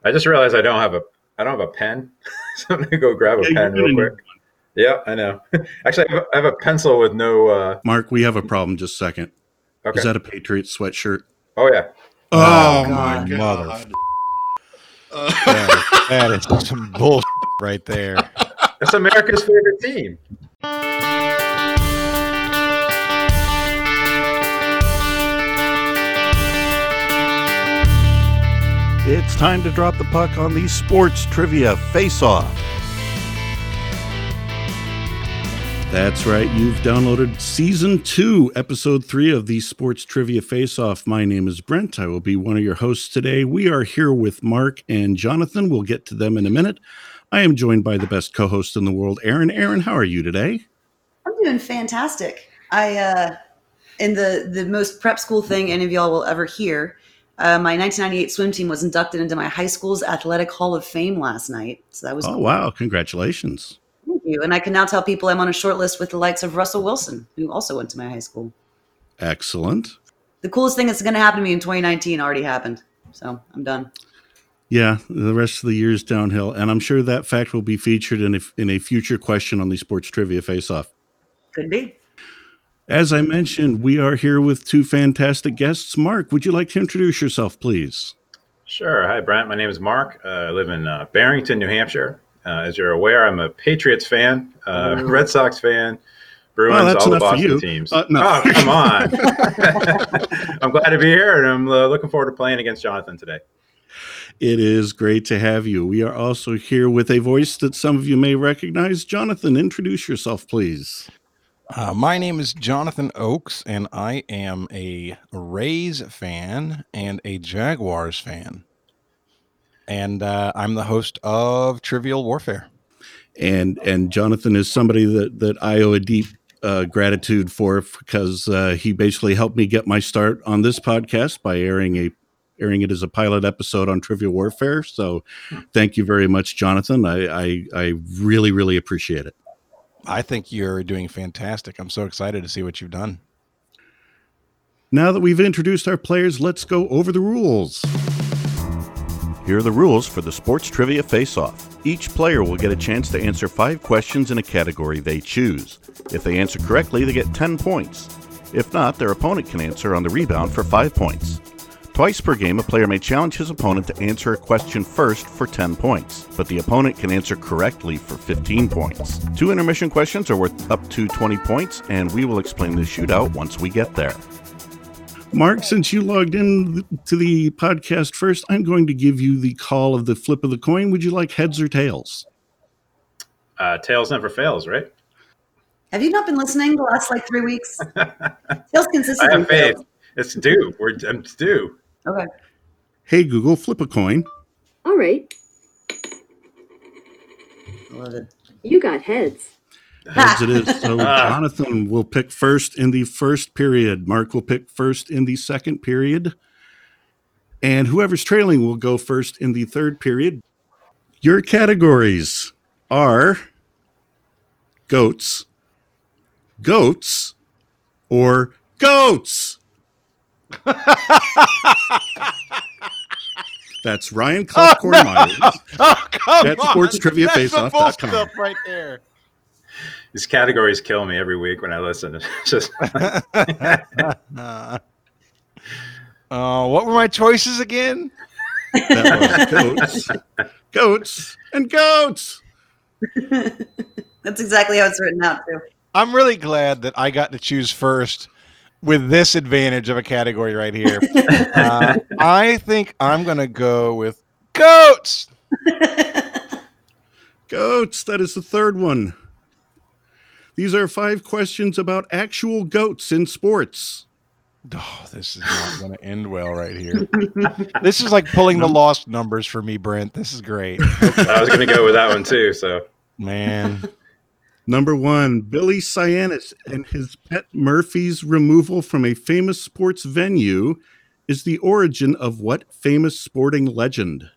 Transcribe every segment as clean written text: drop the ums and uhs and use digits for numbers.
I just realized I don't have a pen, so I'm gonna go grab a pen real quick. Yeah, I know. Actually, I have a pencil with no. Mark, we have a problem. Just a second. Okay. Is that a Patriots sweatshirt? Oh yeah. Oh my my mother. God. That is some bullshit right there. That's America's favorite team. It's time to drop the puck on the Sports Trivia Face-Off. That's right, you've downloaded Season 2, Episode 3 of the Sports Trivia Face-Off. My name is Brent. I will be one of your hosts today. We are here with Mark and Jonathan. We'll get to them in a minute. I am joined by the best co-host in the world, Aaron. Aaron, how are you today? I'm doing fantastic. In the most prep school thing any of y'all will ever hear, my 1998 swim team was inducted into my high school's Athletic Hall of Fame last night. So that was cool. Wow. Congratulations. Thank you. And I can now tell people I'm on a short list with the likes of Russell Wilson, who also went to my high school. Excellent. The coolest thing that's going to happen to me in 2019 already happened. So I'm done. Yeah, the rest of the year's downhill. And I'm sure that fact will be featured in a future question on the Sports Trivia Face-Off. Could be. As I mentioned, we are here with two fantastic guests. Mark, would you like to introduce yourself, please? Sure. Hi, Brent. My name is Mark. I live in Barrington, New Hampshire. As you're aware, I'm a Patriots fan, Red Sox fan, Bruins, all the Boston teams. No. Oh, come on. I'm glad to be here, and I'm looking forward to playing against Jonathan today. It is great to have you. We are also here with a voice that some of you may recognize. Jonathan, introduce yourself, please. My name is Jonathan Oakes, and I am a Rays fan and a Jaguars fan. And I'm the host of Trivial Warfare. And Jonathan is somebody that I owe a deep gratitude for, because he basically helped me get my start on this podcast by airing it as a pilot episode on Trivial Warfare. So thank you very much, Jonathan. I really, really appreciate it. I think you're doing fantastic. I'm so excited to see what you've done. Now that we've introduced our players, let's go over the rules. Here are the rules for the Sports Trivia Face-Off. Each player will get a chance to answer 5 questions in a category they choose. If they answer correctly, they get 10 points. If not, their opponent can answer on the rebound for 5 points. Twice per game, a player may challenge his opponent to answer a question first for 10 points, but the opponent can answer correctly for 15 points. 2 intermission questions are worth up to 20 points, and we will explain the shootout once we get there. Mark, since you logged in to the podcast first, I'm going to give you the call of the flip of the coin. Would you like heads or tails? Tails never fails, right? Have you not been listening the last 3 weeks? Tails consistently. I have faith. It's due. It's due. Okay. Hey, Google, flip a coin. All right. Love it. You got heads. Heads it is. So Jonathan will pick first in the first period. Mark will pick first in the second period. And whoever's trailing will go first in the third period. Your categories are goats, or goats. That's Ryan Myers at sportstriviafaceoff.com. Right there. These categories kill me every week when I listen. It's just what were my choices again? That was goats, and goats. That's exactly how it's written out, too. I'm really glad that I got to choose first with this advantage of a category right here. I think I'm going to go with goats. Goats, that is the third one. These are 5 questions about actual goats in sports. Oh, this is not going to end well right here. This is like pulling the lost numbers for me, Brent. This is great. I was going to go with that one too. So, man. Number 1, Billy Cyanis and his pet Murphy's removal from a famous sports venue is the origin of what famous sporting legend?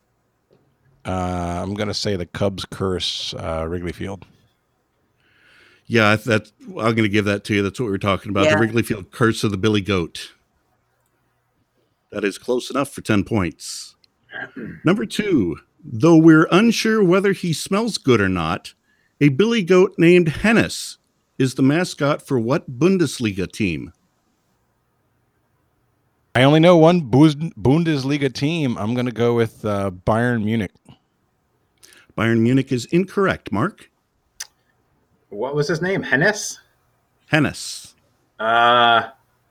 I'm going to say the Cubs curse Wrigley Field. Yeah, I'm going to give that to you. That's what we were talking about. Yeah. The Wrigley Field curse of the Billy Goat. That is close enough for 10 points. Number 2, though we're unsure whether he smells good or not, a billy goat named Hennes is the mascot for what Bundesliga team? I only know one Bundesliga team. I'm going to go with Bayern Munich. Bayern Munich is incorrect, Mark. What was his name? Hennes? Hennes. I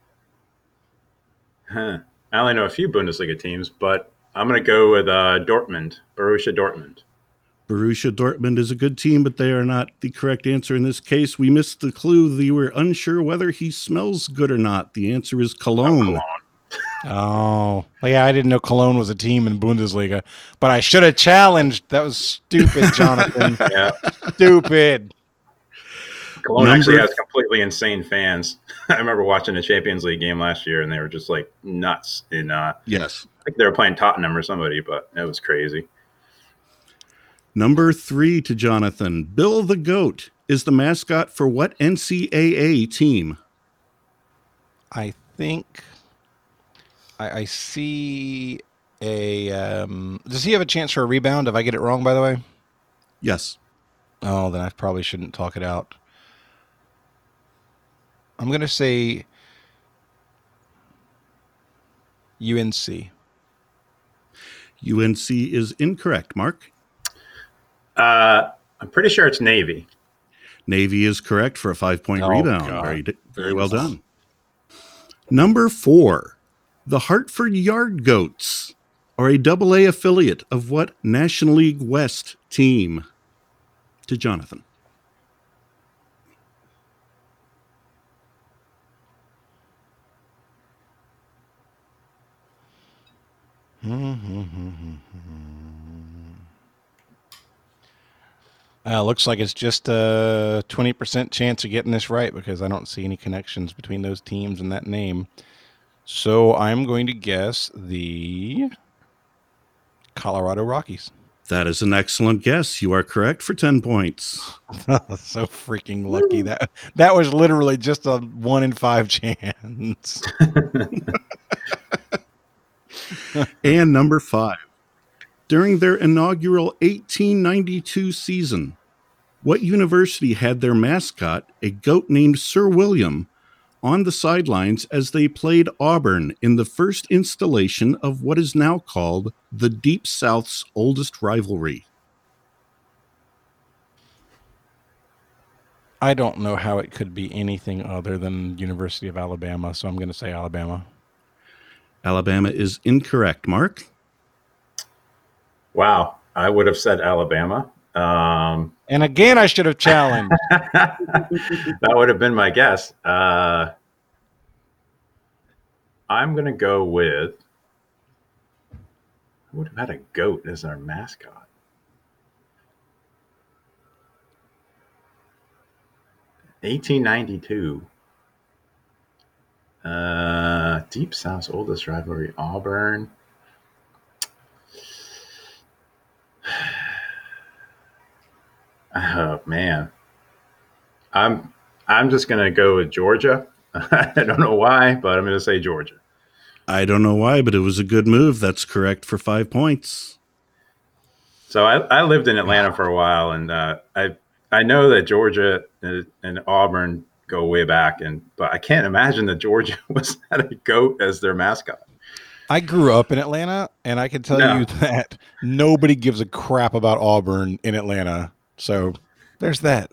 only know a few Bundesliga teams, but I'm going to go with Dortmund, Borussia Dortmund. Borussia Dortmund is a good team, but they are not the correct answer in this case. We missed the clue. We were unsure whether he smells good or not. The answer is Cologne. Oh, yeah, I didn't know Cologne was a team in Bundesliga, but I should have challenged. That was stupid, Jonathan. Yeah. Stupid. Cologne actually has completely insane fans. I remember watching a Champions League game last year, and they were just like nuts. And yes, I think they were playing Tottenham or somebody, but it was crazy. Number 3 to Jonathan. Bill the Goat is the mascot for what NCAA team? I think I see a. Does he have a chance for a rebound if I get it wrong, by the way? Yes. Oh, then I probably shouldn't talk it out. I'm going to say UNC. UNC is incorrect, Mark. I'm pretty sure it's Navy. Navy is correct for a 5-point rebound. God. Very well done. Number 4. The Hartford Yard Goats are a AA affiliate of what National League West team? To Jonathan. Looks like it's just a 20% chance of getting this right because I don't see any connections between those teams and that name. So I'm going to guess the Colorado Rockies. That is an excellent guess. You are correct for 10 points. So freaking lucky. That was literally just a 1 in 5 chance. And number 5. During their inaugural 1892 season, what university had their mascot, a goat named Sir William, on the sidelines as they played Auburn in the first installation of what is now called the Deep South's oldest rivalry? I don't know how it could be anything other than University of Alabama, so I'm going to say Alabama. Alabama is incorrect, Mark. Wow. I would have said Alabama. And again, I should have challenged. That would have been my guess. I'm going to go with, who would have had a goat as our mascot? (1892). Deep South's oldest rivalry, Auburn. Oh man, I'm just gonna go with Georgia. I don't know why, but I'm gonna say Georgia. I don't know why, but it was a good move. That's correct for 5 points. So I lived in Atlanta for a while, and I know that Georgia and Auburn go way back, but I can't imagine that Georgia had a goat as their mascot. I grew up in Atlanta, and I can tell you that nobody gives a crap about Auburn in Atlanta. So there's that.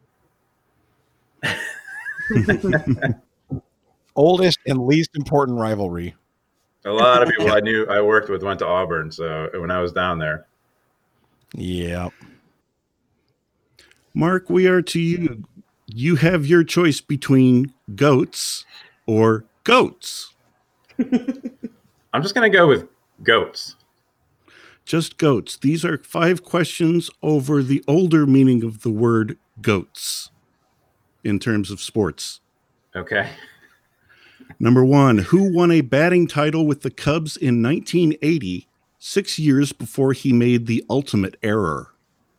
Oldest and least important rivalry. A lot of people I worked with went to Auburn, so when I was down there. Yeah. Mark, we are to you. You have your choice between goats or goats. I'm just going to go with goats. Just goats. These are 5 questions over the older meaning of the word goats in terms of sports. Okay. Number 1, who won a batting title with the Cubs in 1980, 6 years before he made the ultimate error?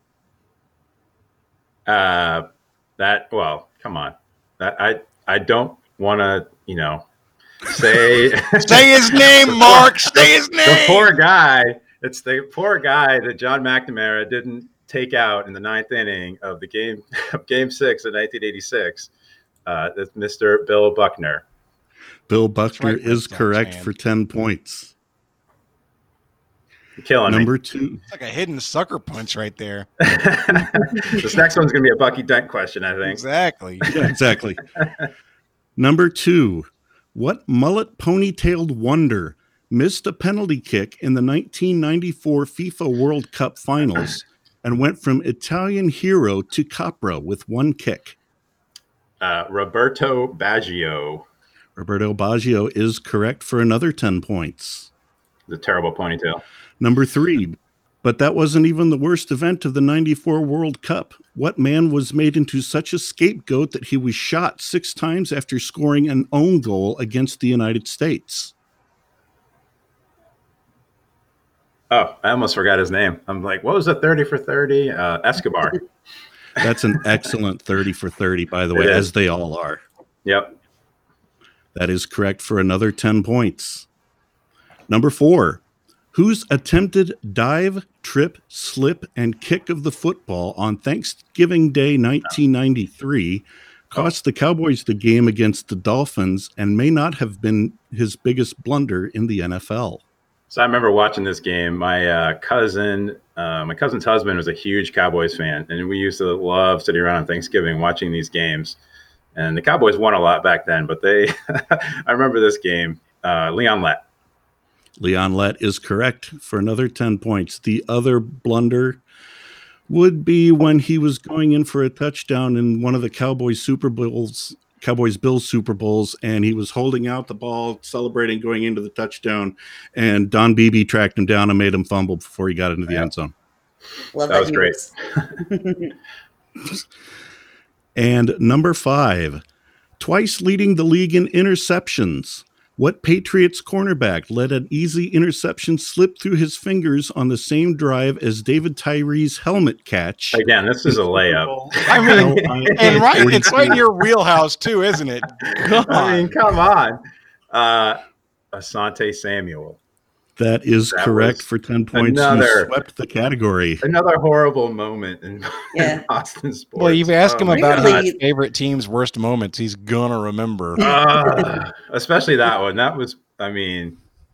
Come on. I don't want to, say Say his name, Mark. Say his name. The poor guy It's the poor guy that John McNamara didn't take out in the 9th inning of the game, Game 6 of 1986. That's Mr. Bill Buckner. Bill Buckner right, is Jack's correct hand. for 10 points. You're killing Number me. 2. It's like a hidden sucker punch right there. This next one's going to be a Bucky Dent question, I think. Exactly. Yeah, exactly. Number 2. What mullet ponytailed wonder missed a penalty kick in the 1994 FIFA World Cup finals and went from Italian hero to Capra with one kick? Roberto Baggio. Roberto Baggio is correct for another 10 points. The terrible ponytail. Number 3. But that wasn't even the worst event of the 94 World Cup. What man was made into such a scapegoat that he was shot 6 times after scoring an own goal against the United States? Oh, I almost forgot his name. I'm like, what was the 30 for 30? Escobar. That's an excellent 30 for 30, by the way, It is. as they all are. Yep. That is correct for another 10 points. Number 4. Whose attempted dive, trip, slip, and kick of the football on Thanksgiving Day 1993 cost the Cowboys the game against the Dolphins and may not have been his biggest blunder in the NFL? So I remember watching this game. My cousin's husband was a huge Cowboys fan, and we used to love sitting around on Thanksgiving watching these games. And the Cowboys won a lot back then, but I remember this game. Leon Lett. Leon Lett is correct for another 10 points. The other blunder would be when he was going in for a touchdown in one of the Cowboys Bills Super Bowls, and he was holding out the ball, celebrating going into the touchdown, and Don Beebe tracked him down and made him fumble before he got into the end zone. Love That was great. news. And number 5, twice leading the league in interceptions. What Patriots cornerback let an easy interception slip through his fingers on the same drive as David Tyree's helmet catch? Again, this is a layup. I mean, and right, it's right in your wheelhouse too, isn't it? I mean, come on. Asante Samuel. That is That correct was for 10 points. You another- swept the category. Another horrible moment in Yeah. Boston sports. Well, you've asked him my about God. his favorite team's worst moments. He's gonna remember. Especially that one. That was, I mean,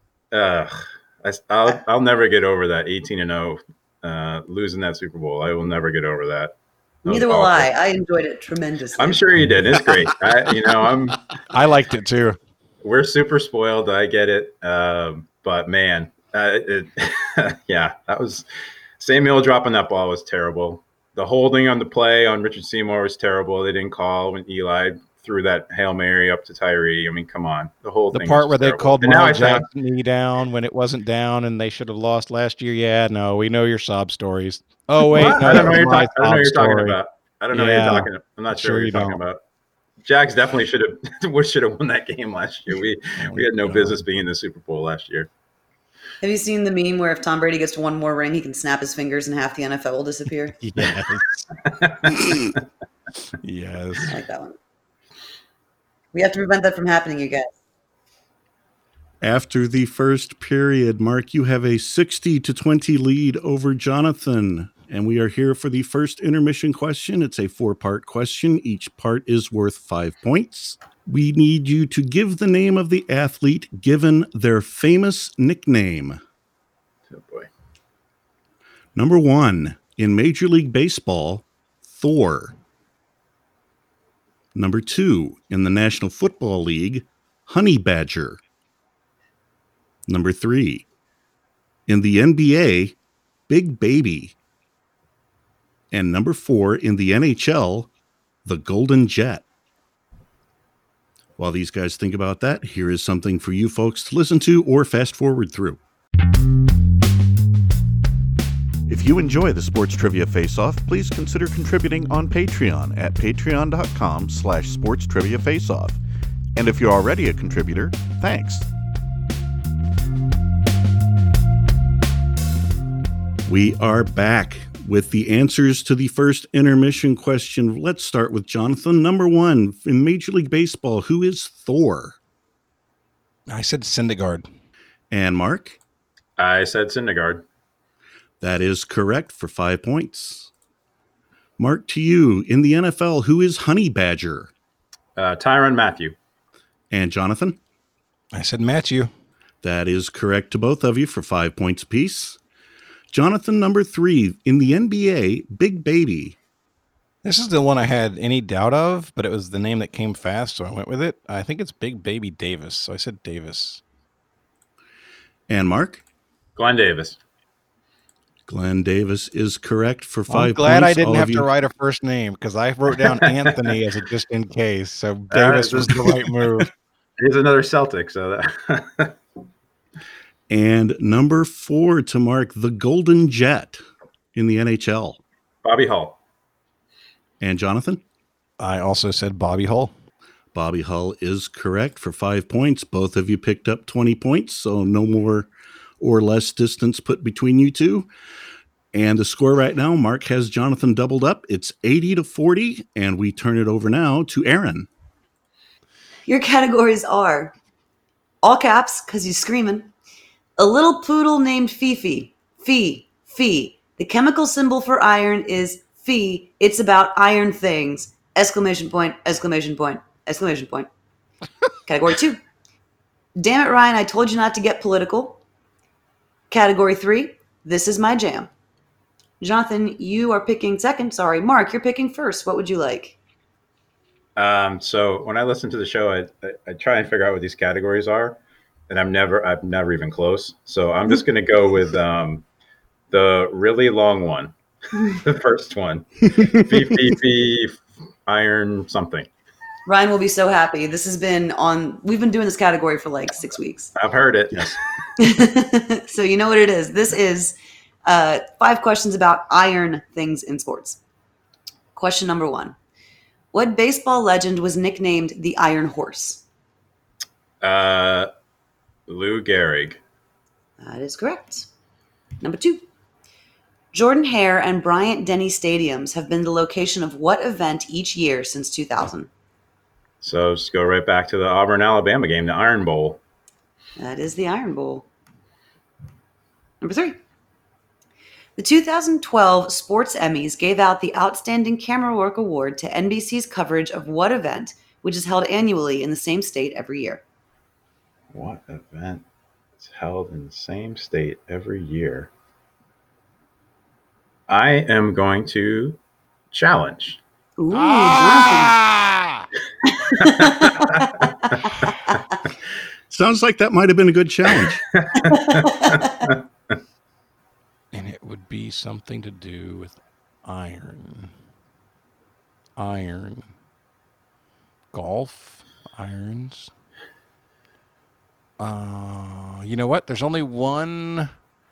I'll never get over that 18-0 losing that Super Bowl. I will never get over that. That was Neither will awful. I enjoyed it tremendously. I'm sure you did. It's great. I liked it too. We're super spoiled. I get it. But man, yeah, that was Samuel dropping that ball was terrible. The holding on the play on Richard Seymour was terrible. They didn't call when Eli threw that Hail Mary up to Tyree. I mean, come on. The whole The thing. part was where they terrible. called And now I Miles think- Jack's knee down when it wasn't down and they should have lost last year. Yeah, no, we know your sob stories. Oh wait, What? no, I don't know never what mind, you're talking. I don't know what you're sob talking story. about. I don't know what Yeah. you're talking about. I'm not sure Sure what you you're talking don't. about. Jags definitely should have won that game last year. We had no business being in the Super Bowl last year. Have you seen the meme where if Tom Brady gets to one more ring, he can snap his fingers and half the NFL will disappear? Yes. Yes. I like that one. We have to prevent that from happening, you guys. After the first period, Mark, you have a 60-20 lead over Jonathan. And we are here for the first intermission question. It's a 4-part question. Each part is worth 5 points. We need you to give the name of the athlete given their famous nickname. Oh boy. Number 1, in Major League Baseball, Thor. Number 2, in the National Football League, Honey Badger. Number 3, in the NBA, Big Baby. And number 4, in the NHL, the Golden Jet. While these guys think about that, here is something for you folks to listen to or fast forward through. If you enjoy the Sports Trivia Face-Off, please consider contributing on Patreon at patreon.com/sportstriviafaceoff. And if you're already a contributor, thanks. We are back with the answers to the first intermission question. Let's start with Jonathan. Number 1, in Major League Baseball, who is Thor? I said Syndergaard. And Mark? I said Syndergaard. That is correct for 5 points. Mark, to you, in the NFL, who is Honey Badger? Tyrann Mathieu. And Jonathan? I said Matthew. That is correct to both of you for 5 points apiece. Jonathan, number 3, in the NBA, Big Baby. This is the one I had any doubt of, but it was the name that came fast, so I went with it. I think it's Big Baby Davis, so I said Davis. And Mark? Glenn Davis. Glenn Davis is correct for 5 points. I'm glad I didn't All have of to you- write a first name because I wrote down Anthony as a just in case. So Davis was the right move. He's another Celtic, so that And number 4 to Mark, the Golden Jet in the NHL. Bobby Hull. And Jonathan? I also said Bobby Hull. Bobby Hull is correct for 5 points. Both of you picked up 20 points, so no more or less distance put between you two. And the score right now, Mark has Jonathan doubled up. It's 80-40, and we turn it over now to Aaron. Your categories are all caps because he's screaming. A little poodle named Fifi. Fee. The chemical symbol for iron is Fe. It's about iron things. Exclamation point, exclamation point, exclamation point. Category 2. Damn it, Ryan, I told you not to get political. Category 3. This is my jam. Jonathan, you are picking second. Sorry. Mark, you're picking first. What would you like? So when I listen to the show, I try and figure out what these categories are, and I'm never even close. So I'm just going to go with the really long one, the first one, Fee, iron something. Ryan will be so happy. This has been we've been doing this category for like 6 weeks. I've heard it. Yes. So you know what it is. This is 5 questions about iron things in sports. Question number 1. What baseball legend was nicknamed the Iron Horse? Lou Gehrig. That is correct. Number 2. Jordan Hare and Bryant Denny stadiums have been the location of what event each year since 2000? So just go right back to the Auburn-Alabama game, the Iron Bowl. That is the Iron Bowl. Number 3. The 2012 Sports Emmys gave out the Outstanding Camera Work Award to NBC's coverage of what event, which is held annually in the same state every year? What event is held in the same state every year? I am going to challenge. Ooh, Sounds like that might have been a good challenge. Jonathan. And it would be something to do with iron. Golf. Irons. You know what? There's only one.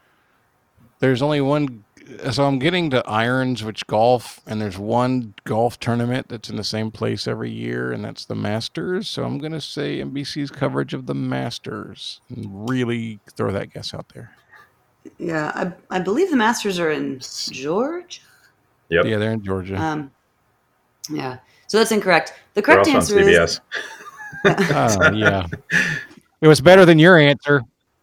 So I'm getting to irons, which golf, and there's one golf tournament that's in the same place every year, and that's the Masters. So I'm going to say NBC's coverage of the Masters and really throw that guess out there. Yeah, I believe the Masters are in Georgia. Yep. Yeah, they're in Georgia. Yeah, so that's incorrect. The They're correct also on answer is CBS. Oh, yeah. It was better than your answer.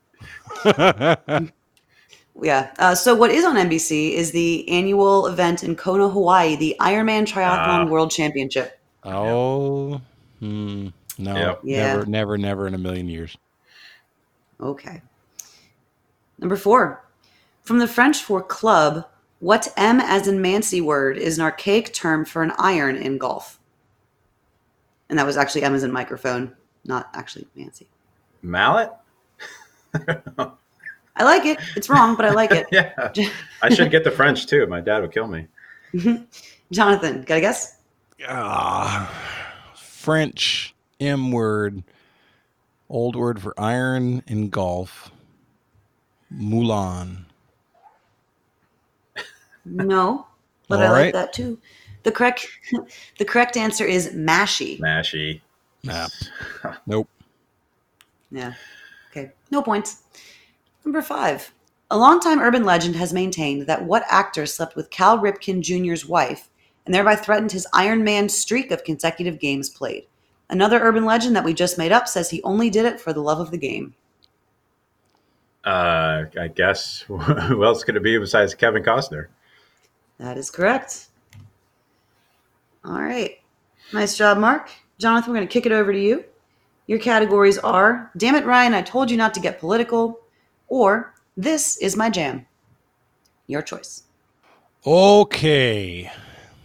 yeah. So what is on NBC is the annual event in Kona, Hawaii, the Ironman Triathlon World Championship. Oh, no. Yep. Yeah. Never in a million years. Okay. Number 4. From the French for club, what M as in Mancy word is an archaic term for an iron in golf? And that was actually M as in microphone, not actually Mancy. Mallet? I like it. It's wrong, but I like it. Yeah. I should get the French too. My dad would kill me. Jonathan, got a guess? French M word, old word for iron in golf. Moulin. No, but All I like right. that too. The correct answer is mashy. Mashy. Nah. Nope. Yeah. Okay. No points. Number 5. A longtime urban legend has maintained that what actor slept with Cal Ripken Jr.'s wife and thereby threatened his Iron Man streak of consecutive games played. Another urban legend that we just made up says he only did it for the love of the game. I guess who else could it be besides Kevin Costner? That is correct. All right. Nice job, Mark. Jonathan, we're going to kick it over to you. Your categories are, damn it, Ryan, I told you not to get political, or this is my jam. Your choice. Okay.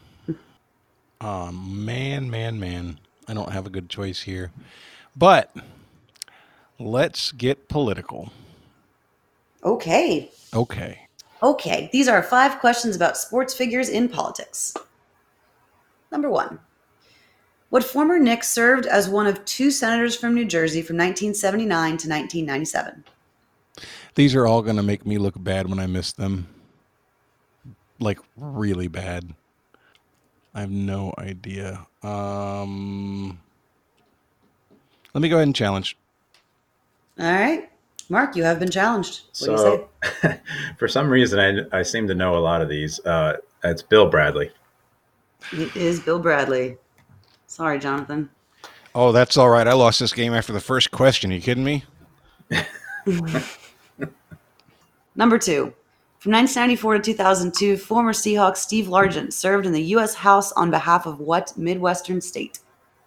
Man. I don't have a good choice here. But let's get political. Okay. Okay. These are 5 questions about sports figures in politics. Number 1. What former Knick served as one of 2 senators from New Jersey from 1979 to 1997? These are all going to make me look bad when I miss them. Like, really bad. I have no idea. Let me go ahead and challenge. All right. Mark, you have been challenged. What do you So, say? for some reason, I seem to know a lot of these. It's Bill Bradley. It is Bill Bradley. Sorry, Jonathan. Oh, that's all right. I lost this game after the first question. Are you kidding me? Number 2. From 1994 to 2002, former Seahawk Steve Largent served in the U.S. House on behalf of what Midwestern state?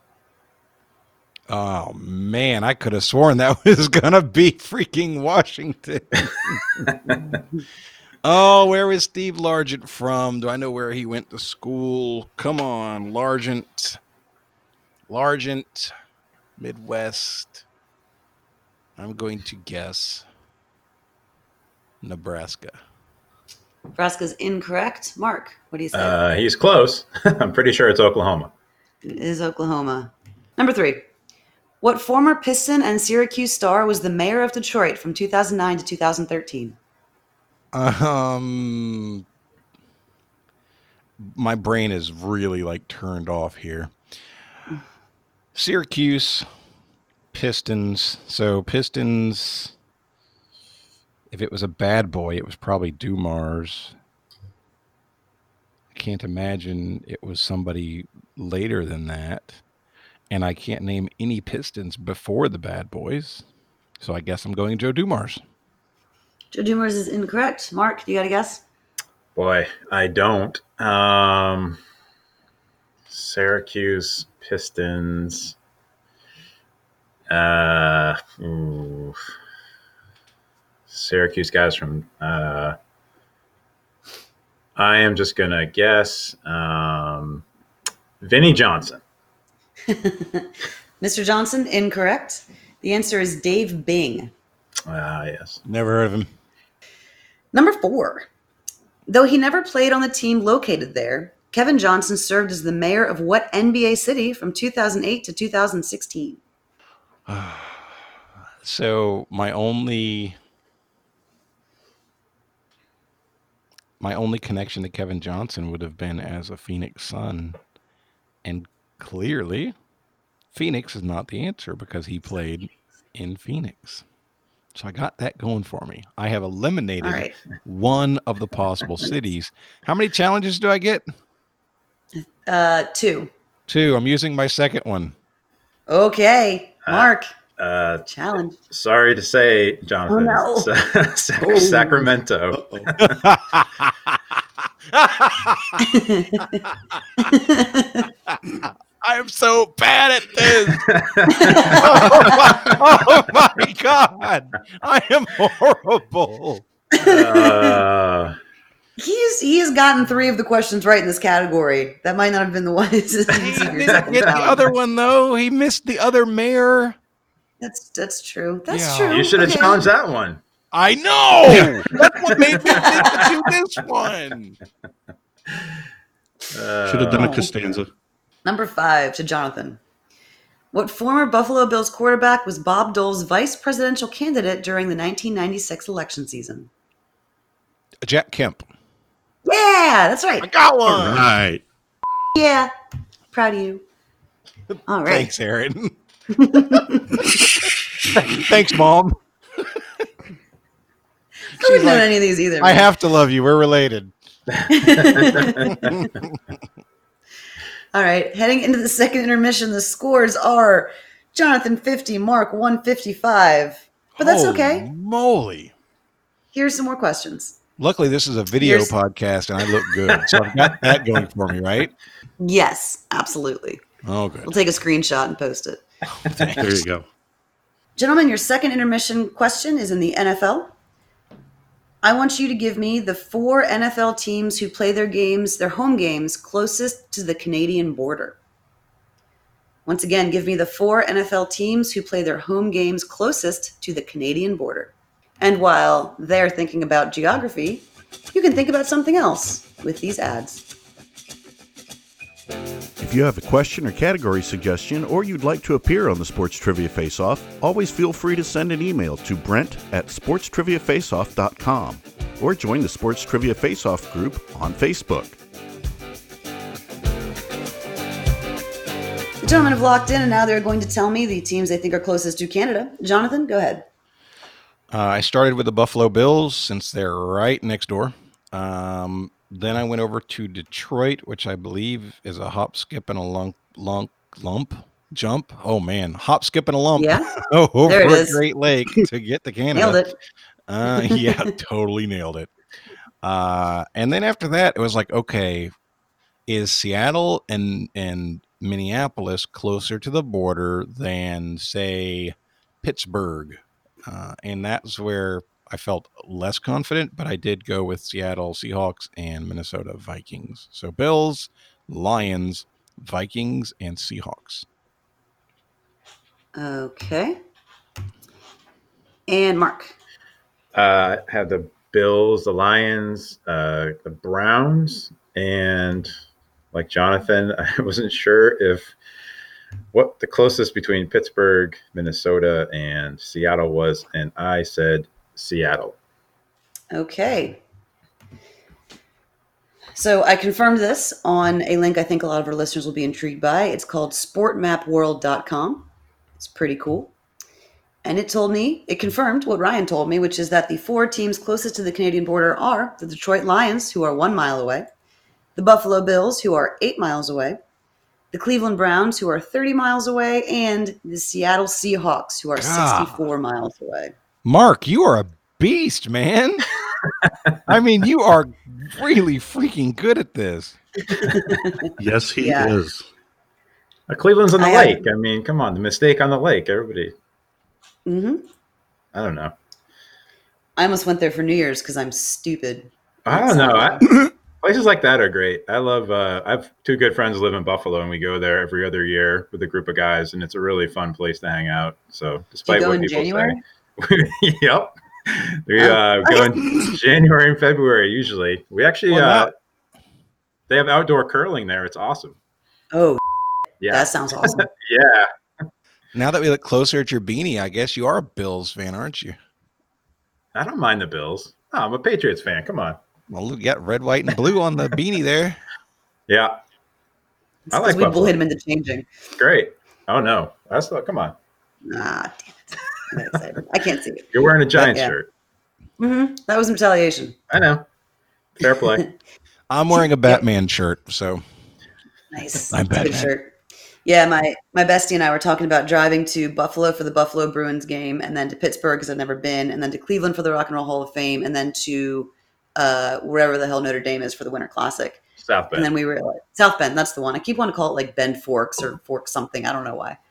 Oh, man. I could have sworn that was going to be freaking Washington. Oh, where is Steve Largent from? Do I know where he went to school? Come on, Largent, Midwest. I'm going to guess Nebraska. Nebraska's incorrect. Mark, what do you say? He's close. I'm pretty sure it's Oklahoma. It is Oklahoma. Number 3. What former Piston and Syracuse star was the mayor of Detroit from 2009 to 2013? My brain is really like turned off here. Syracuse, Pistons. So Pistons, if it was a bad boy, it was probably Dumars. I can't imagine it was somebody later than that. And I can't name any Pistons before the bad boys. So I guess I'm going Joe Dumars. Joe Dumars is incorrect. Mark, you got a guess? Boy, I don't. Syracuse Pistons. Syracuse guys from. I am just gonna guess. Vinnie Johnson. Mr. Johnson, incorrect. The answer is Dave Bing. Yes. Never heard of him. Number 4. Though he never played on the team located there, Kevin Johnson served as the mayor of what NBA city from 2008 to 2016? So my only connection to Kevin Johnson would have been as a Phoenix Sun. And clearly, Phoenix is not the answer because he played in Phoenix. So I got that going for me. I have eliminated one of the possible cities. How many challenges do I get? 2. 2. I'm using my second one. Okay. Mark. Challenge. Sorry to say, Jonathan. Oh, no. Sacramento. I am so bad at this. Oh my God. I am horrible. He has gotten 3 of the questions right in this category. That might not have been the one. He didn't get the other one, though. He missed the other mayor. That's true. That's true. You should have challenged that one. I know. That's what made me think to do this one. Should have done a Costanza. Number 5 to Jonathan. What former Buffalo Bills quarterback was Bob Dole's vice presidential candidate during the 1996 election season? Jack Kemp. Yeah, that's right. I got one. All right. Yeah. Proud of you. All right. Thanks, Aaron. Thanks, Mom. I wouldn't know any of these either. I have to love you. We're related. All right. Heading into the second intermission, the scores are Jonathan 50, Mark 155. But that's okay. Moly. Here's some more questions. Luckily, this is a video podcast, and I look good, so I've got that going for me, right? Yes, absolutely. Oh, good. We'll take a screenshot and post it. There you go. Gentlemen, your second intermission question is in the NFL. I want you to give me the 4 NFL teams who play their home games closest to the Canadian border. Once again, give me the 4 NFL teams who play their home games closest to the Canadian border. And while they're thinking about geography, you can think about something else with these ads. If you have a question or category suggestion, or you'd like to appear on the Sports Trivia Face-Off, always feel free to send an email to brent@sportstriviafaceoff.com or join the Sports Trivia Face-Off group on Facebook. The gentlemen have locked in, and now they're going to tell me the teams they think are closest to Canada. Jonathan, go ahead. I started with the Buffalo Bills since they're right next door. Then I went over to Detroit, which I believe is a hop, skip, and a jump. Oh, man. Hop, skip, and a lump. Yeah. Over There it a is. Great Lake to get to Canada. Nailed it. Yeah, totally nailed it. And then after that, it was like, okay, is Seattle and Minneapolis closer to the border than, say, Pittsburgh? And that's where I felt less confident, but I did go with Seattle Seahawks and Minnesota Vikings. So Bills, Lions, Vikings, and Seahawks. Okay. And Mark. I had the Bills, the Lions, the Browns, and like Jonathan, I wasn't sure what the closest between Pittsburgh, Minnesota, and Seattle was, and I said Seattle. Okay. So I confirmed this on a link I think a lot of our listeners will be intrigued by. It's called sportmapworld.com. It's pretty cool. And it confirmed what Ryan told me, which is that the 4 teams closest to the Canadian border are the Detroit Lions, who are 1 mile away, the Buffalo Bills, who are 8 miles away, the Cleveland Browns, who are 30 miles away, and the Seattle Seahawks, who are 64 miles away. Mark, you are a beast, man. I mean, you are really freaking good at this. Yes, he is. Cleveland's on the lake. I mean, come on, the mistake on the lake. Everybody. Mm-hmm. I don't know. I almost went there for New Year's because I'm stupid. I don't know. Places like that are great. I love. I have 2 good friends who live in Buffalo, and we go there every other year with a group of guys, and it's a really fun place to hang out. So, despite what people January? say, yep, we go in January and February usually. We actually they have outdoor curling there. It's awesome. Oh, yeah, that sounds awesome. Yeah. Now that we look closer at your beanie, I guess you are a Bills fan, aren't you? I don't mind the Bills. Oh, I'm a Patriots fan. Come on. Well, you got red, white, and blue on the beanie there. Yeah. I like we bullied him into changing. Great. Oh, no. Come on. Ah, damn it. I can't see it. You're wearing a Giants shirt. Mm-hmm. That was retaliation. I know. Fair play. I'm wearing a Batman shirt, so. Nice. I'm Batman. Good shirt. Yeah, my bestie and I were talking about driving to Buffalo for the Buffalo Bruins game, and then to Pittsburgh because I've never been, and then to Cleveland for the Rock and Roll Hall of Fame, and then to wherever the hell Notre Dame is for the Winter Classic. South Bend. And then we were like, South Bend, that's the one. I keep wanting to call it like Bend Forks or Forks something. I don't know why.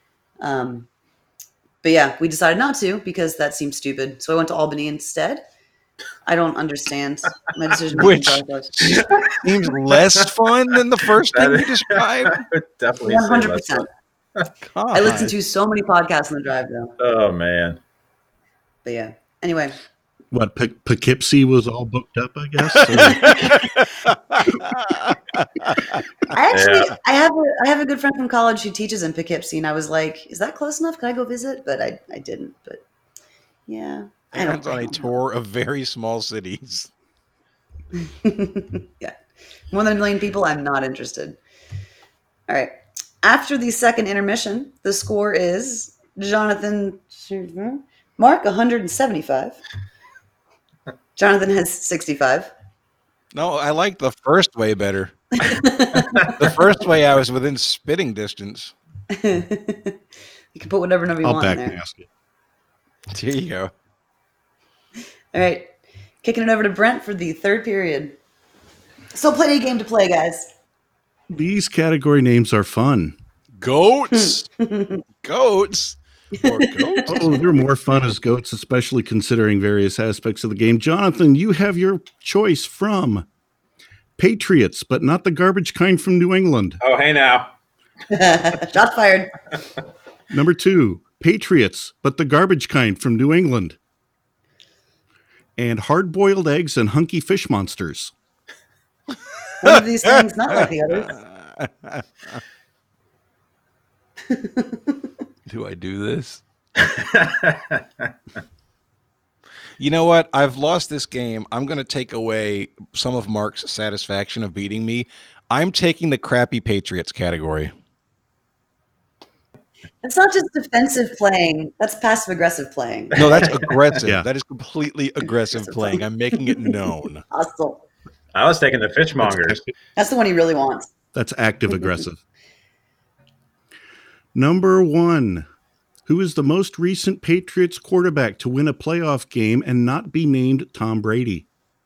But yeah, we decided not to because that seemed stupid. So I went to Albany instead. I don't understand my decision. Which seems less fun than the first thing you described. Definitely 100%. I listened to so many podcasts on the drive though. Oh man. But yeah. Anyway. What, Poughkeepsie was all booked up, I guess? I have a good friend from college who teaches in Poughkeepsie, and I was like, is that close enough? Could I go visit? But I didn't. But yeah. Aaron's on a tour of very small cities. Yeah. More than 1 million people, I'm not interested. All right. After the second intermission, the score is Mark 175. Jonathan has 65. No, I like the first way better. The first way I was within spitting distance. You can put whatever number you want in there. Nasty. There you go. All right. Kicking it over to Brent for the third period. Still plenty of game to play, guys. These category names are fun. Goats. Goats. Or goats. Oh, they're more fun as goats, especially considering various aspects of the game. Jonathan, you have your choice from Patriots, but not the garbage kind from New England. Oh, hey now. Shots fired. Number 2, Patriots, but the garbage kind from New England. And hard-boiled eggs and hunky fish monsters. One of these things, not like the others. Do I do this? You know what? I've lost this game. I'm going to take away some of Mark's satisfaction of beating me. I'm taking the crappy Patriots category. It's not just defensive playing. That's passive-aggressive playing. No, that's aggressive. Yeah. That is completely aggressive playing. I'm making it known. Hostile. I was taking the fishmongers. That's the one he really wants. That's active aggressive. Number 1. Who is the most recent Patriots quarterback to win a playoff game and not be named Tom Brady?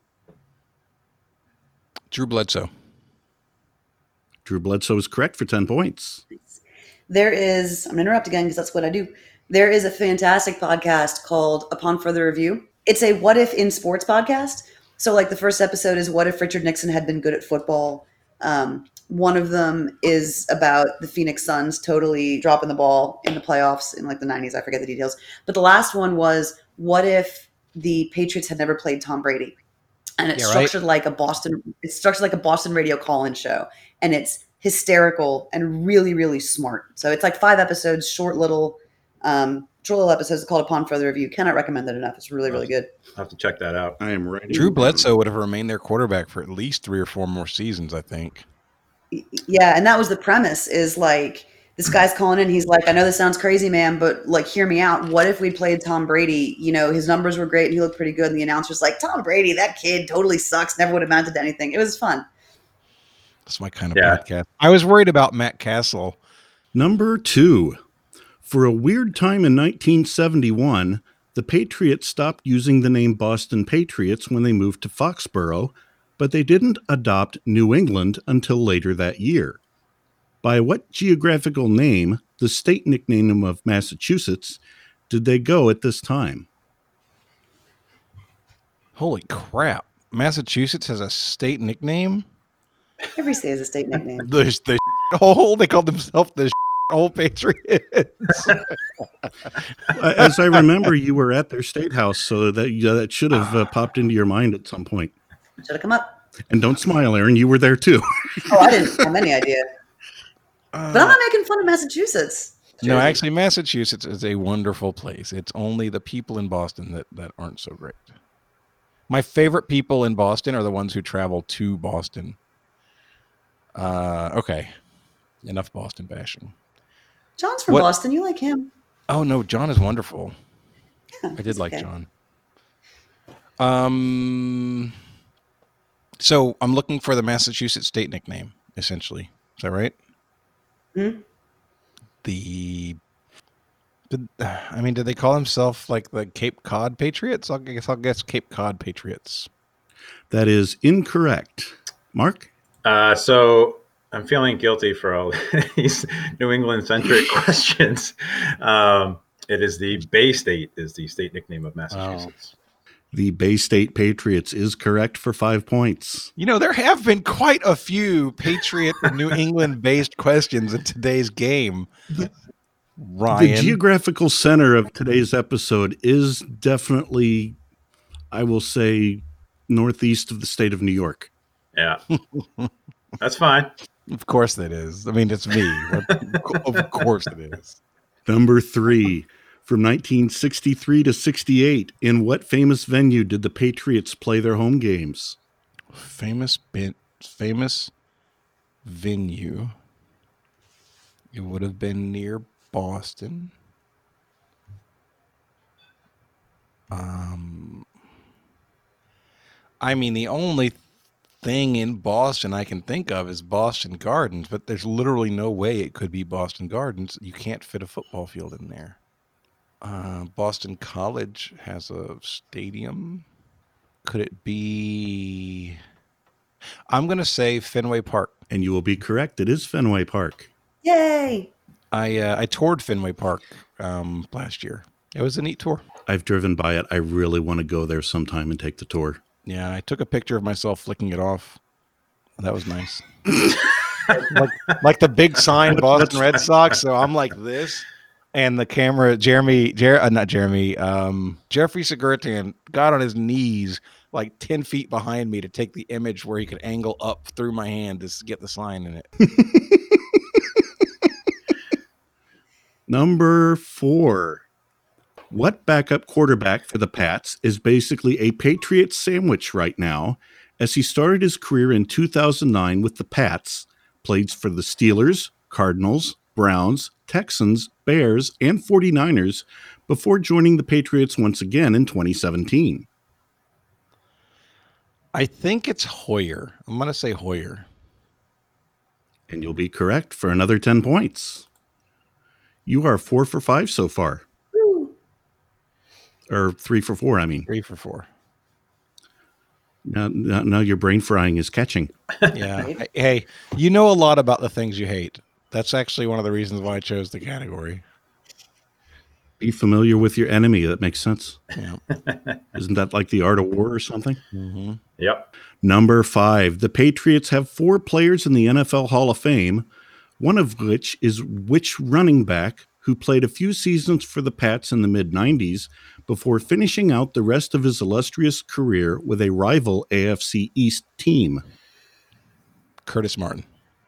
Drew Bledsoe. Drew Bledsoe is correct for 10 points. There is, I'm going to interrupt again because that's what I do. There is a fantastic podcast called Upon Further Review. It's a what if in sports podcast. So like the first episode is what if Richard Nixon had been good at football. One of them is about the Phoenix Suns totally dropping the ball in the playoffs in like the 90s. I forget the details. But the last one was what if the Patriots had never played Tom Brady? And it's structured like a Boston radio call-in show. And it's hysterical and really, really smart. So it's like 5 episodes, short little episodes called Upon Further Review. Cannot recommend it enough. It's really, really good. I'll have to check that out. I am ready. Drew Bledsoe would have remained their quarterback for at least 3 or 4 more seasons, I think. Yeah, and that was the premise is like this guy's calling in. He's like, I know this sounds crazy, man, but like, hear me out. What if we played Tom Brady? You know, his numbers were great and he looked pretty good. And the announcer's like, Tom Brady, that kid totally sucks. Never would have amounted to anything. It was fun. That's my kind of podcast. I was worried about Matt Castle. Number 2. For a weird time in 1971, the Patriots stopped using the name Boston Patriots when they moved to Foxborough, but they didn't adopt New England until later that year. By what geographical name, the state nickname of Massachusetts, did they go at this time? Holy crap. Massachusetts has a state nickname? Every state has a state nickname. The hole. They called themselves the hole Patriots. As I remember, you were at their state house, so that should have popped into your mind at some point. Should have come up. And don't smile, Aaron. You were there too. Oh, I didn't have any idea. But I'm not making fun of Massachusetts. No, actually, Massachusetts is a wonderful place. It's only the people in Boston that aren't so great. My favorite people in Boston are the ones who travel to Boston. Okay. Enough Boston bashing. John's from Boston. You like him. Oh, no. John is wonderful. Yeah, I did like okay. John. So I'm looking for the Massachusetts state nickname, essentially. Is that right? Hmm? Did they call themselves like the Cape Cod Patriots? I'll guess Cape Cod Patriots. That is incorrect. Mark? So I'm feeling guilty for all these New England-centric questions. It is the Bay State is the state nickname of Massachusetts. The Bay State Patriots is correct for 5 points. You know, there have been quite a few Patriot New England-based questions in today's game. Ryan. The geographical center of today's episode is definitely, I will say, northeast of the state of New York. Yeah. That's fine. Of course it is. I mean, it's me. Of course it is. Number 3. From 1963 to 68, in what famous venue did the Patriots play their home games? Famous venue. It would have been near Boston. I mean, the only thing in Boston I can think of is Boston Gardens, but there's literally no way it could be Boston Gardens. You can't fit a football field in there. Boston College has a stadium. Could it be? I'm going to say Fenway Park. And you will be correct. It is Fenway Park. Yay! I toured Fenway Park last year. It was a neat tour. I've driven by it. I really want to go there sometime and take the tour. Yeah, I took a picture of myself flicking it off. That was nice. like the big sign, Boston Red Sox. So I'm like this, and the camera, Jeffrey Segurtan got on his knees like 10 feet behind me to take the image where he could angle up through my hand to get the sign in it. Number 4. What backup quarterback for the Pats is basically a Patriots sandwich right now, as he started his career in 2009 with the Pats, played for the Steelers, Cardinals, Browns, Texans, Bears, and 49ers before joining the Patriots once again in 2017? I think it's Hoyer. I'm going to say Hoyer. And you'll be correct for another 10 points. You are 4 for 5 so far. Woo. Or 3 for 4, I mean. 3 for 4. Now your brain frying is catching. Yeah. Hey, you know a lot about the things you hate. That's actually one of the reasons why I chose the category. Be familiar with your enemy. That makes sense. Yeah. Isn't that like the art of war or something? Mm-hmm. Yep. Number 5. The Patriots have 4 players in the NFL Hall of Fame, one of which is which running back who played a few seasons for the Pats in the mid-90s before finishing out the rest of his illustrious career with a rival AFC East team. Curtis Martin.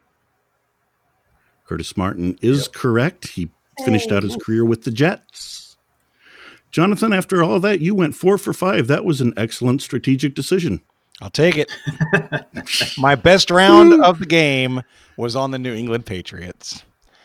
Curtis Martin is correct. He finished out his career with the Jets. Jonathan, after all that, you went 4 for 5. That was an excellent strategic decision. I'll take it. My best round of the game was on the New England Patriots.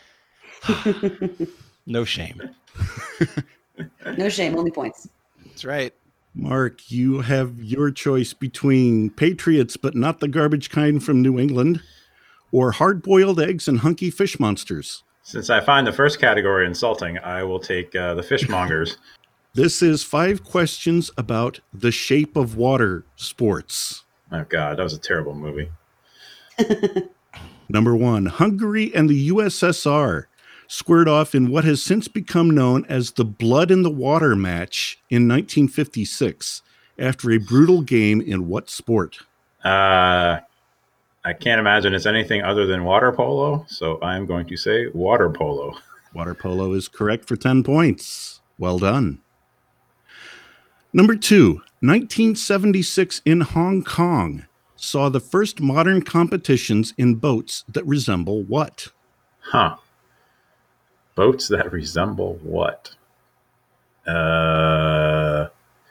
No shame. No shame, only points. That's right. Mark, you have your choice between Patriots, but not the garbage kind from New England, or hard-boiled eggs and hunky fish monsters. Since I find the first category insulting, I will take the fishmongers. This is 5 questions about the Shape of Water sports. Oh, God, that was a terrible movie. Number 1, Hungary and the USSR squared off in what has since become known as the Blood in the Water match in 1956 after a brutal game in what sport? I can't imagine it's anything other than water polo, so I'm going to say water polo. Water polo is correct for 10 points. Well done. Number 2, 1976 in Hong Kong saw the first modern competitions in boats that resemble what? Huh. Boats that resemble what? I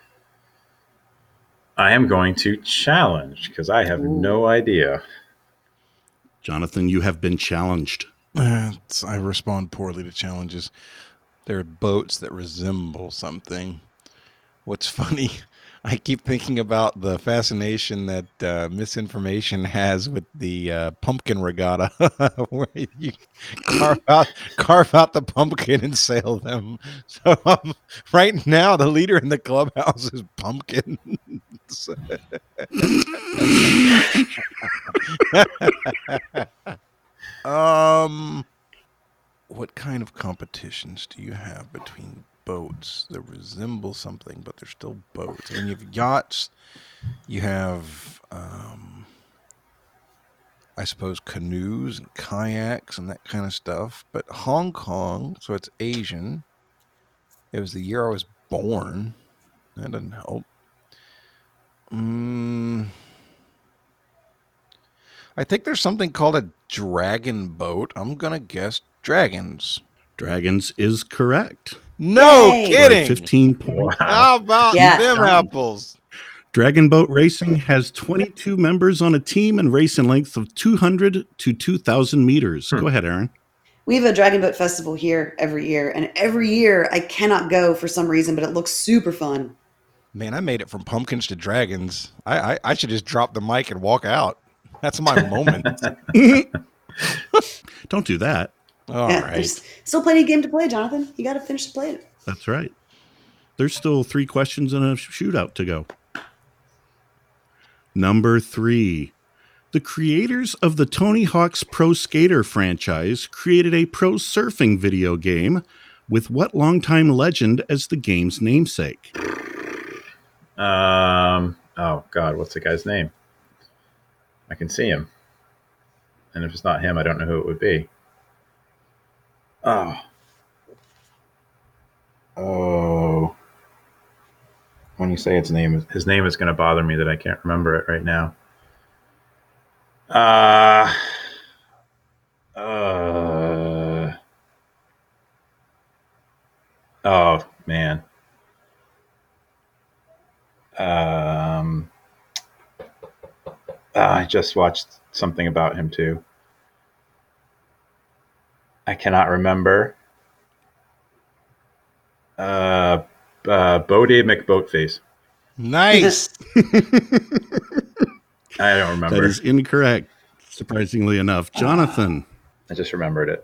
am going to challenge because I have no idea. Jonathan, you have been challenged. I respond poorly to challenges. There are boats that resemble something. What's funny, I keep thinking about the fascination that misinformation has with the pumpkin regatta, where you carve out the pumpkin and sail them. So right now, the leader in the clubhouse is Pumpkin. What kind of competitions do you have between boats that resemble something, but they're still boats? I mean, you have yachts, you have, I suppose, canoes and kayaks and that kind of stuff. But Hong Kong, so it's Asian. It was the year I was born. That doesn't help. I think there's something called a dragon boat. I'm going to guess dragons. Dragons is correct. No Yay. kidding. 15 points. How about them apples? Dragon boat racing has 22 members on a team and race in length of 200 to 2,000 meters. Go ahead, Aaron. We have a Dragon Boat Festival here every year, and every year I cannot go for some reason, but it looks super fun. Man, I made it from pumpkins to dragons. I should just drop the mic and walk out. That's my moment. Don't do that. All right. There's still plenty of game to play, Jonathan. You got to finish the play. That's right. There's still 3 questions and a shootout to go. Number 3. The creators of the Tony Hawk's Pro Skater franchise created a pro surfing video game with what longtime legend as the game's namesake? Oh God, what's the guy's name? I can see him, and if it's not him, I don't know who it would be. Oh. When you say his name is going to bother me that I can't remember it right now. Oh man. I just watched something about him too. I cannot remember. Bodie McBoatface. Nice. I don't remember. That is incorrect, surprisingly enough. Jonathan. I just remembered it.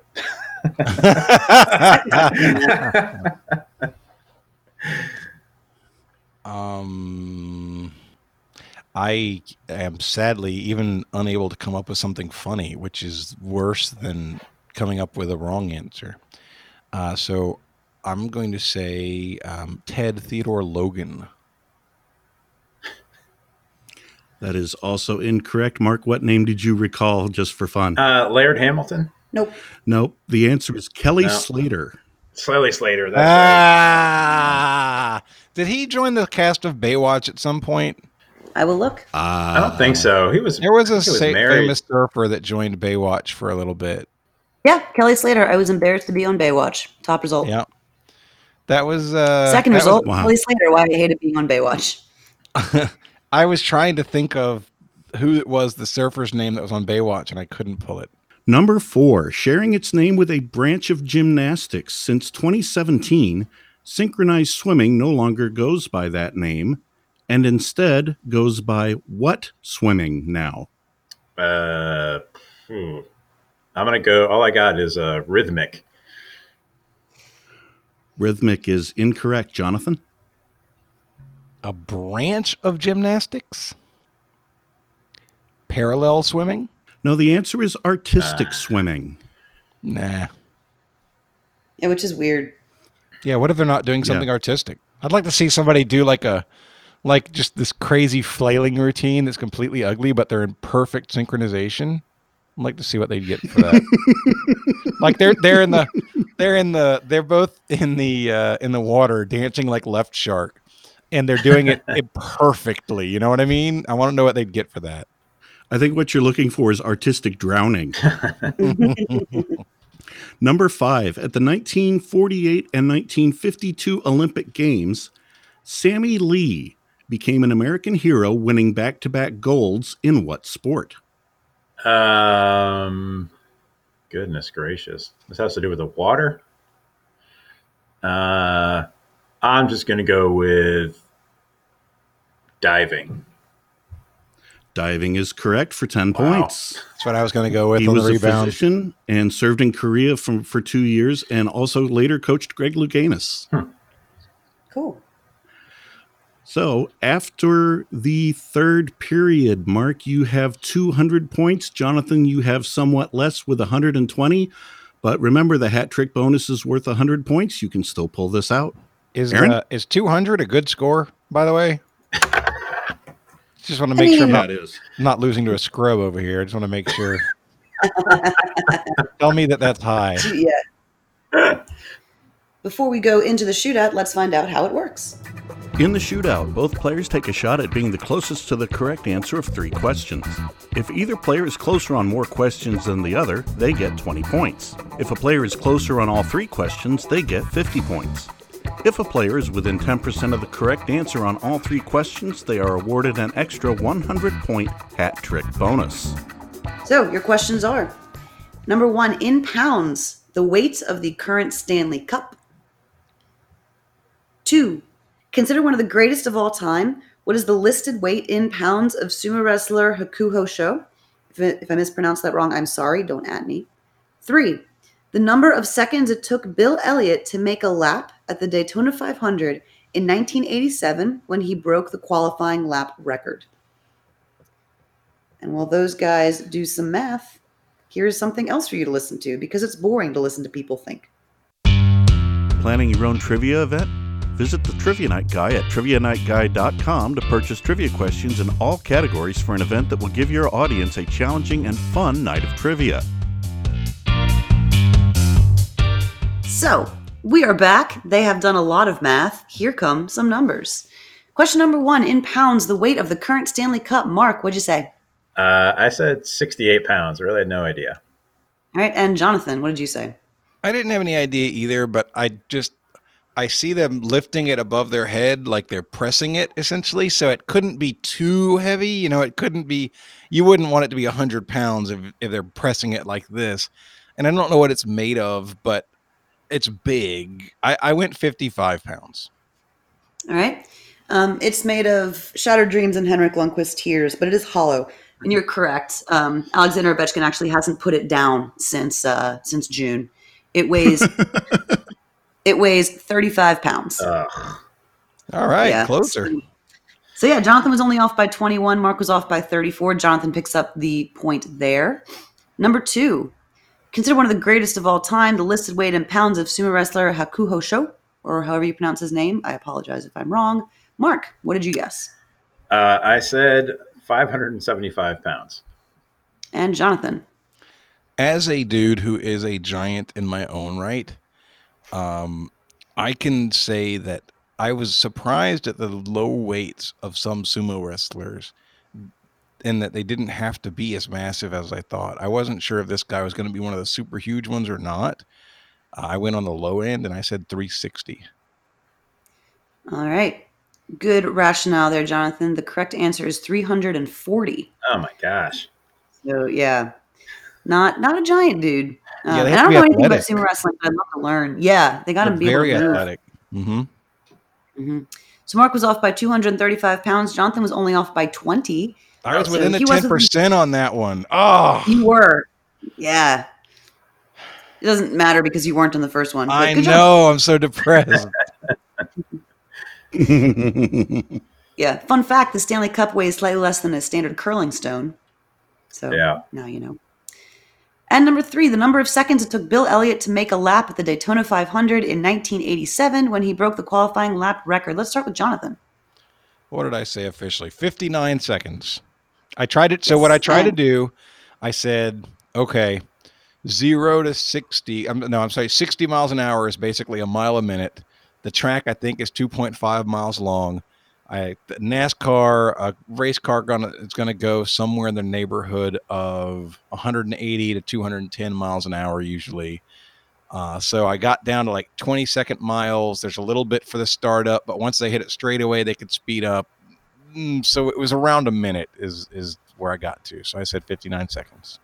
I am sadly even unable to come up with something funny, which is worse than coming up with a wrong answer. So I'm going to say Ted Theodore Logan. That is also incorrect. Mark, what name did you recall just for fun? Laird Hamilton? Nope. Nope. The answer is Kelly Slater. Slowly Slater. That's right. Did he join the cast of Baywatch at some point? I will look. I don't think so. There was married. famous surfer that joined Baywatch for a little bit. Yeah, Kelly Slater. I was embarrassed to be on Baywatch. Top result. Yeah. That was second result. Wow. Kelly Slater. Why I hated being on Baywatch. I was trying to think of who it was, the surfer's name that was on Baywatch, and I couldn't pull it. Number 4, sharing its name with a branch of gymnastics since 2017, synchronized swimming no longer goes by that name and instead goes by what swimming now? I'm going to go, all I got is rhythmic. Rhythmic is incorrect, Jonathan. A branch of gymnastics? Parallel swimming? No, the answer is artistic swimming. Nah. Yeah, which is weird. Yeah, what if they're not doing something artistic? I'd like to see somebody do like just this crazy flailing routine that's completely ugly, but they're in perfect synchronization. I'd like to see what they'd get for that. Like they're both in the water dancing like Left Shark, and they're doing it perfectly. You know what I mean? I want to know what they'd get for that. I think what you're looking for is artistic drowning. Number 5, at the 1948 and 1952 Olympic Games, Sammy Lee became an American hero, winning back-to-back golds in what sport? Goodness gracious. This has to do with the water? I'm just going to go with diving. Diving is correct for 10 points. That's what I was going to go with. He on was the a rebound. physician and served in Korea for 2 years, and also later coached Greg Louganis. Cool. So after the third period, Mark, you have 200 points. Jonathan, you have somewhat less with 120. But remember, the hat trick bonus is worth 100 points. You can still pull this out. Is 200 a good score, by the way? Just want to make sure I'm not losing to a scrub over here. I just want to make sure. Tell me that's high. Yeah. Before we go into the shootout, let's find out how it works. In the shootout, both players take a shot at being the closest to the correct answer of 3 questions. If either player is closer on more questions than the other, they get 20 points. If a player is closer on all 3 questions, they get 50 points. If a player is within 10% of the correct answer on all 3 questions, they are awarded an extra 100-point hat trick bonus. So your questions are, number 1, in pounds, the weight of the current Stanley Cup. 2, consider one of the greatest of all time. What is the listed weight in pounds of sumo wrestler Hakuho Sho? If I mispronounced that wrong, I'm sorry. Don't at me. 3, the number of seconds it took Bill Elliott to make a lap at the Daytona 500 in 1987 when he broke the qualifying lap record. And while those guys do some math, here's something else for you to listen to because it's boring to listen to people think. Planning your own trivia event? Visit the Trivia Night Guy at trivianightguy.com to purchase trivia questions in all categories for an event that will give your audience a challenging and fun night of trivia. So, we are back. They have done a lot of math. Here come some numbers. Question number 1, in pounds, the weight of the current Stanley Cup. Mark, what'd you say? I said 68 pounds. I really had no idea. All right, and Jonathan, what did you say? I didn't have any idea either, but I see them lifting it above their head like they're pressing it essentially. So it couldn't be too heavy. You know, it couldn't be, you wouldn't want it to be 100 pounds if they're pressing it like this. And I don't know what it's made of, but it's big. I went 55 pounds. All right. It's made of shattered dreams and Henrik Lundqvist tears, but it is hollow. And you're correct. Alexander Ovechkin actually hasn't put it down since June. It weighs 35 pounds. All right, Yeah. closer. So yeah, Jonathan was only off by 21. Mark was off by 34. Jonathan picks up the point there. Number 2, considered one of the greatest of all time, the listed weight in pounds of sumo wrestler Hakuho Sho, or however you pronounce his name. I apologize if I'm wrong. Mark, what did you guess? I said 575 pounds. And Jonathan. As a dude who is a giant in my own right, I can say that I was surprised at the low weights of some sumo wrestlers and that they didn't have to be as massive as I thought. I wasn't sure if this guy was going to be one of the super huge ones or not. I went on the low end and I said 360. All right. Good rationale there, Jonathan. The correct answer is 340. Oh my gosh. So yeah, not a giant dude. Yeah, they and have I to don't be know anything about athletic. sumo wrestling, but I'd love to learn. Yeah, they got to They're be able very to move. athletic. Mm-hmm. So Mark was off by 235 pounds. Jonathan was only off by 20. I was So within the he wasn't- 10% on that one. Oh, You were. Yeah. It doesn't matter because you weren't on the first one. but I good job. know. I'm so depressed. Yeah. Fun fact, the Stanley Cup weighs slightly less than a standard curling stone. So Yeah. now you know. And number 3, the number of seconds it took Bill Elliott to make a lap at the Daytona 500 in 1987 when he broke the qualifying lap record. Let's start with Jonathan. What did I say officially? 59 seconds. I tried it. So what I tried to do, I said, okay, 0 to 60. I'm sorry, 60 miles an hour is basically a mile a minute. The track, I think, is 2.5 miles long. The NASCAR, a race car it's gonna go somewhere in the neighborhood of 180 to 210 miles an hour usually. So I got down to like 20-second miles. There's a little bit for the startup, but once they hit it straight away, they could speed up. So it was around a minute is where I got to. So I said 59 seconds.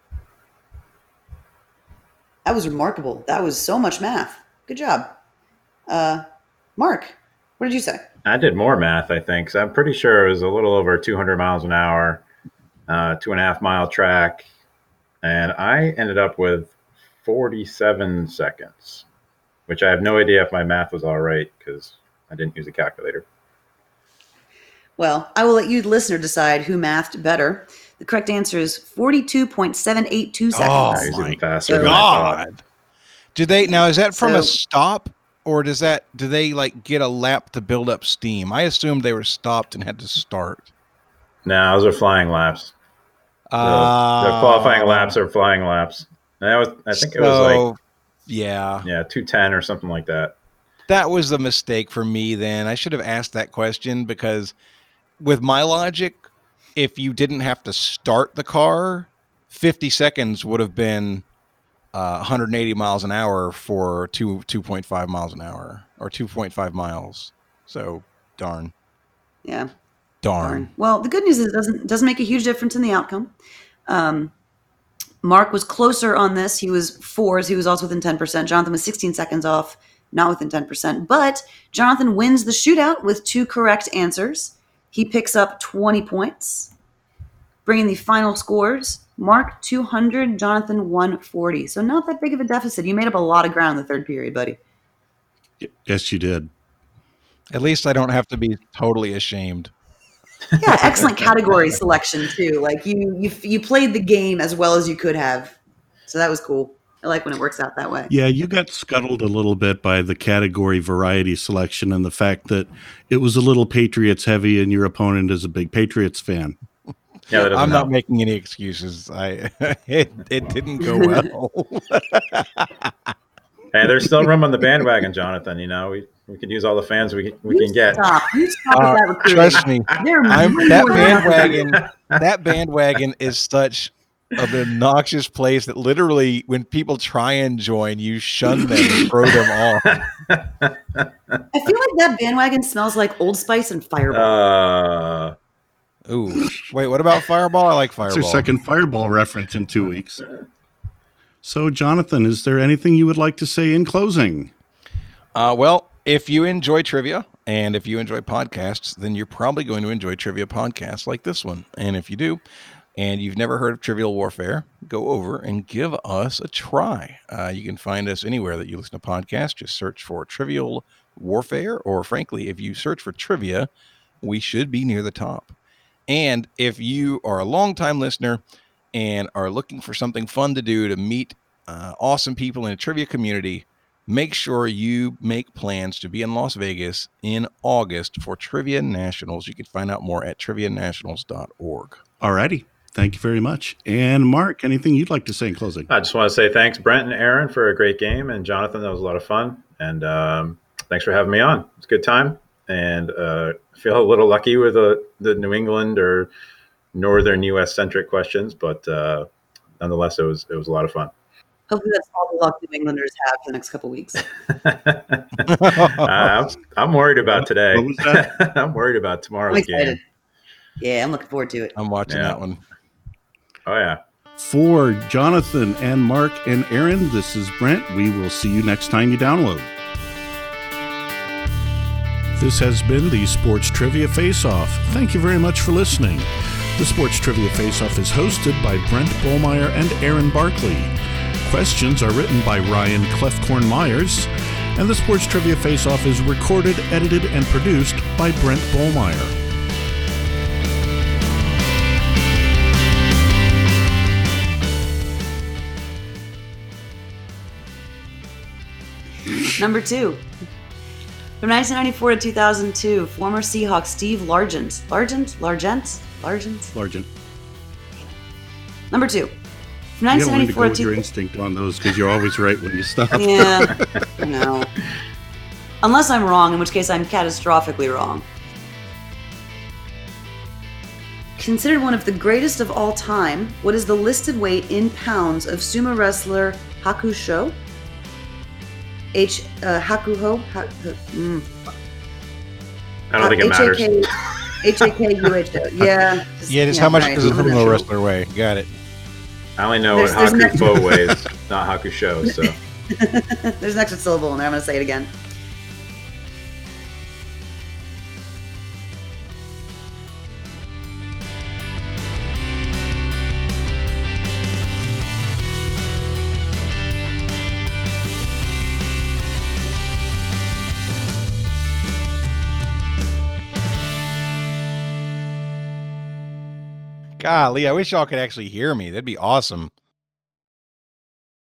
That was remarkable. That was so much math. Good job. Mark, what did you say? I did more math, I think. So I'm pretty sure it was a little over 200 miles an hour, 2.5 mile track. And I ended up with 47 seconds, which I have no idea if my math was all right because I didn't use a calculator. Well, I will let you, the listener, decide who mathed better. The correct answer is 42.782 seconds. Oh, I was my even faster than I thought. God. Do they now? Is that from a So- stop, or do they like get a lap to build up steam? I assumed they were stopped and had to start. No, those are flying laps. The qualifying laps are flying laps. And I think it was like yeah, 210 or something like that. that was the mistake for me. Then I should have asked that question because, with my logic, if you didn't have to start the car, 50 seconds would have been 180 miles an hour for 2.5 miles an hour or 2.5 miles. So darn. Yeah. Darn. Well, the good news is it doesn't make a huge difference in the outcome. Mark was closer on this. He was 4s. He was also within 10%. Jonathan was 16 seconds off, not within 10%. But Jonathan wins the shootout with 2 correct answers. He picks up 20 points, bringing the final scores. Mark 200, Jonathan 140. So not that big of a deficit. You made up a lot of ground in the third period, buddy. Yes, you did. At least I don't have to be totally ashamed. Yeah, excellent category selection too. Like you played the game as well as you could have, so that was cool. I like when it works out that way. Yeah, you got scuttled a little bit by the category variety selection and the fact that it was a little Patriots heavy and your opponent is a big Patriots fan. Yeah, I'm not making any excuses. It didn't go well. Hey, there's still room on the bandwagon, Jonathan. You know, we can use all the fans we can get. Stop. You stop with that recruiting. Trust me, They're that bandwagon. That bandwagon is such an obnoxious place that literally, when people try and join, you shun them and throw them off. I feel like that bandwagon smells like Old Spice and Fireball. Ooh, wait, what about Fireball? I like Fireball. It's our second Fireball reference in 2 weeks. So, Jonathan, is there anything you would like to say in closing? Well, if you enjoy trivia and if you enjoy podcasts, then you're probably going to enjoy trivia podcasts like this one. And if you do, and you've never heard of Trivial Warfare, go over and give us a try. You can find us anywhere that you listen to podcasts. Just search for Trivial Warfare, or frankly, if you search for trivia, we should be near the top. And if you are a longtime listener and are looking for something fun to do to meet awesome people in a trivia community, make sure you make plans to be in Las Vegas in August for Trivia Nationals. You can find out more at trivianationals.org. All righty. Thank you very much. And Mark, anything you'd like to say in closing? I just want to say thanks, Brent and Aaron, for a great game. And Jonathan, that was a lot of fun. And thanks for having me on. It's a good time. And I feel a little lucky with the New England or Northern U.S.-centric questions. But nonetheless, it was a lot of fun. Hopefully that's all the luck New Englanders have for the next couple of weeks. I'm worried about today. What was that? I'm worried about tomorrow's game. Yeah, I'm looking forward to it. I'm watching that one. Oh, yeah. For Jonathan and Mark and Aaron, this is Brent. We will see you next time you download. This has been the Sports Trivia Face-Off. Thank you very much for listening. The Sports Trivia Face-Off is hosted by Brent Bohlmeyer and Aaron Barkley. Questions are written by Ryan Clefcorn Myers, and the Sports Trivia Face-Off is recorded, edited, and produced by Brent Bohlmeyer. Number 2. From 1994 to 2002, former Seahawk Steve Largent. Largent? Number 2. From You gotta learn to 1994 go with to your instinct on those because you're always right when you stop. Yeah, I know. Unless I'm wrong, in which case I'm catastrophically wrong. Considered one of the greatest of all time, what is the listed weight in pounds of sumo wrestler Hakusho? Hakuho? I don't think it matters. H-A-K-U-H-O. Yeah. Just how much right. does a I'm not sumo sure. wrestler weigh? Got it. I only know what There's Haku Fo weighs, not Hakusho. So There's an extra syllable in there. I'm going to say it again. Golly, I wish y'all could actually hear me. That'd be awesome.